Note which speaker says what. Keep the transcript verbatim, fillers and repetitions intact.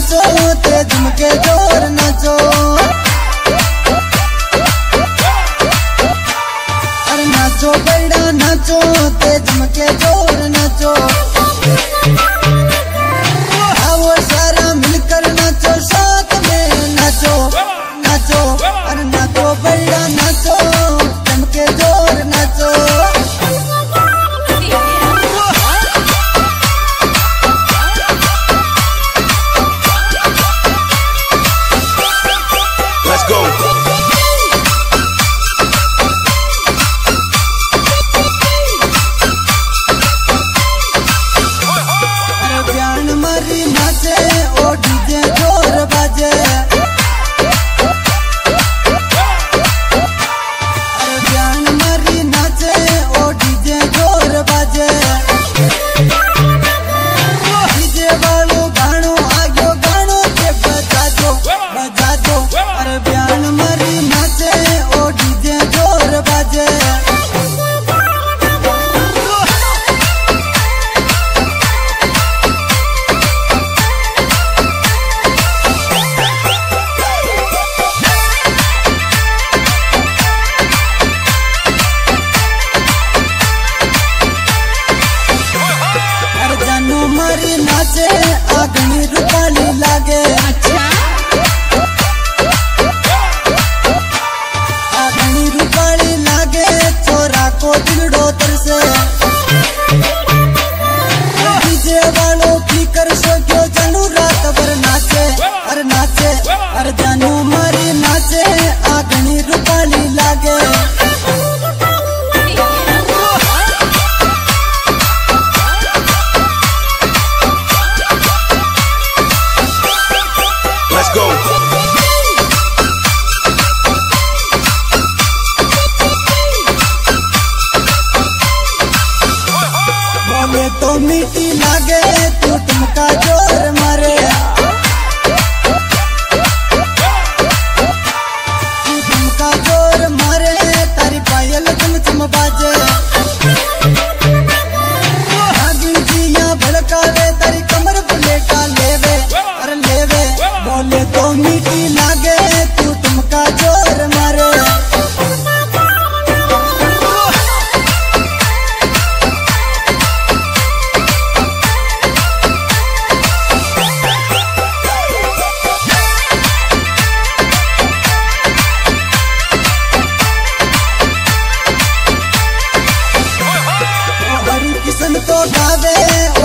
Speaker 1: नाचो ते झुमके जोर नाचो। अरे नाचो बड़ा नाचो ते झुमके जोर नाचो। आओ सारा मिलकर नाचो साथ में नाचो नाचो। अरे नाचो बड़ा नाचो झुमके जोर नाचो।
Speaker 2: Let's go.
Speaker 1: अरे ब्यान मारी नाचे ओ डीजे जोर बाजे। अरे ब्यान मारी नाचे ओ डीजे जोर बाजे। डीजे वालो गानो आगो गानो के बजा दो बजा दो। अरे ब्यान मारी नाचे ओ डीजे जोर बाजे। अरे जानू मारी नाचे आगनी रूपाली लागे। आगनी रूपाली लागे छोरा को दिलडो तरसे। डीजे वालों की कर सो क्यों जानू रात भर नाचे। अरे नाचे अरे जानू मारी नाचे आगनी रूपाली लागे।
Speaker 2: Let's go.
Speaker 1: बोले तो मीठी लागे तू ठुमका जोर मारे। तू ठुमका जोर मारे तारी पायल चम चम बाजे। आगिन जिया भड़कावे तारी कमर बुलेटा लेवे अरे लेवे। बोले तो मीठी लागे तू ठुमका जोर मारे। हरि किशन तो गावे